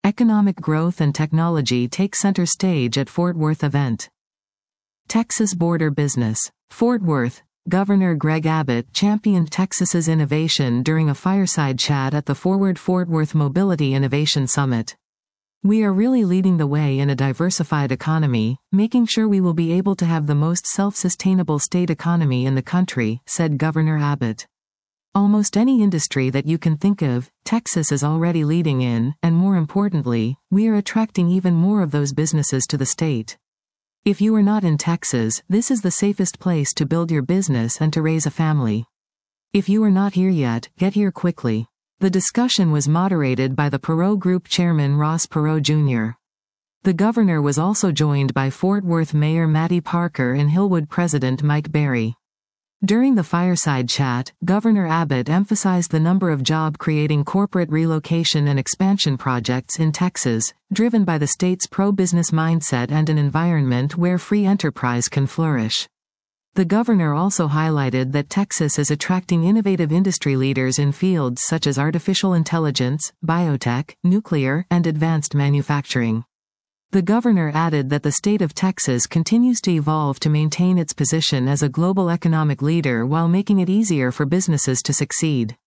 Economic growth and technology take center stage at Fort Worth event. Texas border business. Fort Worth. Governor Greg Abbott championed Texas's innovation during a fireside chat at the Forward Fort Worth Mobility Innovation Summit. "We are really leading the way in a diversified economy, making sure we will be able to have the most self-sustainable state economy in the country," said Governor Abbott. "Almost any industry that you can think of, Texas is already leading in, and more importantly, we are attracting even more of those businesses to the state. If you are not in Texas, this is the safest place to build your business and to raise a family. If you are not here yet, get here quickly." The discussion was moderated by the Perot Group chairman Ross Perot Jr. The governor was also joined by Fort Worth Mayor Mattie Parker and Hillwood President Mike Berry. During the fireside chat, Governor Abbott emphasized the number of job-creating corporate relocation and expansion projects in Texas, driven by the state's pro-business mindset and an environment where free enterprise can flourish. The governor also highlighted that Texas is attracting innovative industry leaders in fields such as artificial intelligence, biotech, nuclear, and advanced manufacturing. The governor added that the state of Texas continues to evolve to maintain its position as a global economic leader while making it easier for businesses to succeed.